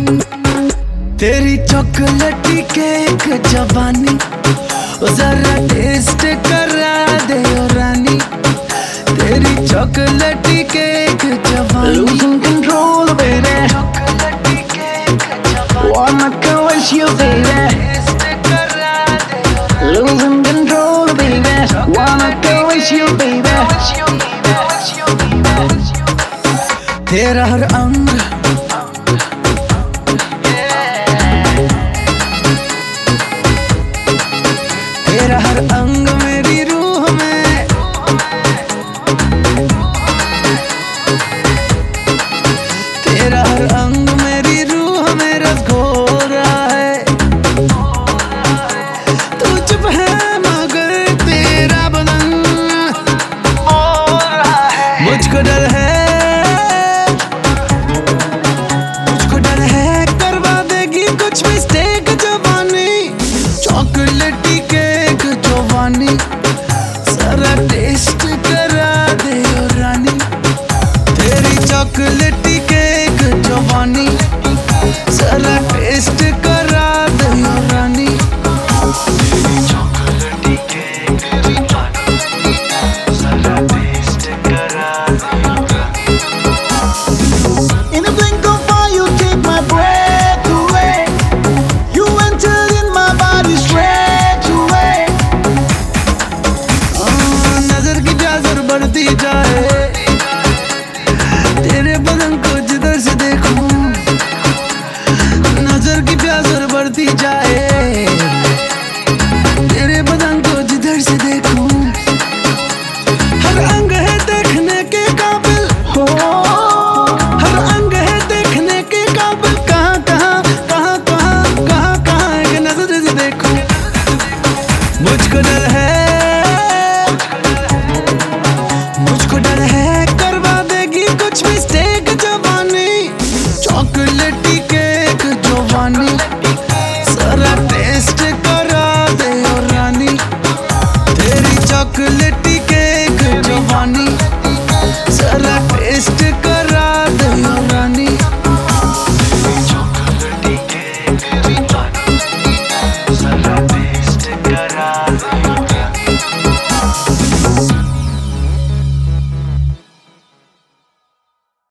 तेरी चॉकलेटी केक जवानी जरा टेस्ट करा दे ओ रानी। तेरी चॉकलेटी केक जवानी Losing control, baby. Chocolatey cake जवानी Wanna caress you, baby. Taste करा दे ओ रानी। Losing control, baby. Wanna caress you, baby. तेरा हर अंग तेरा हर अंग मेरी रूह में, तेरा हर अंग मेरी रूह में रस घोल रहा है। तू चुप है मगर तेरा बदन बोल रहा है। मुझको डर है, मुझको डर है करवा देगी कुछ मिस्टेक जवानी। चॉकलेटी केक जवानी सारा टेस्ट करा दे ओ रानी। तेरी चॉकलेटी केक जवानी सारा टेस्ट करा दे ओ रानी। तेरी चॉकलेटी केक जवानी सारा टेस्ट करा दे ओ रानी। In the blink of eye, you take my breath away. You entered in my body straight away. नजर की प्यास बढ़ती जाए, तेरे बदन को जिधर से देखूं। नजर की प्यास बढ़ती जाए, तेरे बदन को जिधर से देखूं। हर अंग है देखने के काबिल, हर अंग है देखने के काबिल। कहाँ कहाँ कहाँ कहाँ कहाँ कहाँ एक नजर से देखूं। मुझको डर है, मुझको डर है करवा देगी कुछ मिस्टेक जवानी। चॉकलेटी केक जवानी सारा टेस्ट करा दे ओ रानी। तेरी चॉकलेटी केक जवानी सारा टेस्ट करा दे ओ रानी। तेरी चॉकलेटी केक जवानी सारा टेस्ट करा दे ओ रानी।